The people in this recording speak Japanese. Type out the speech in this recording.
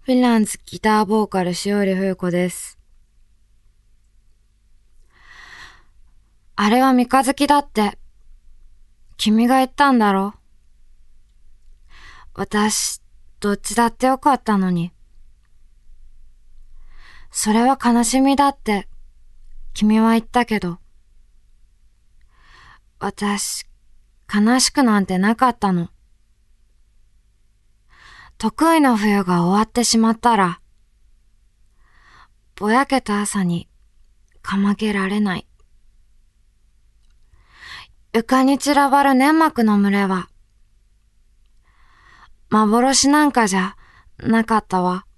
フィンランズギターボーカルしおりふゆこです。あれは三日月だって、君が言ったんだろ。私、どっちだってよかったのに。それは悲しみだって、君は言ったけど。私、悲しくなんてなかったの。得意の冬が終わってしまったら、ぼやけた朝にかまけられない。床に散らばる粘膜の群れは、幻なんかじゃなかったわ。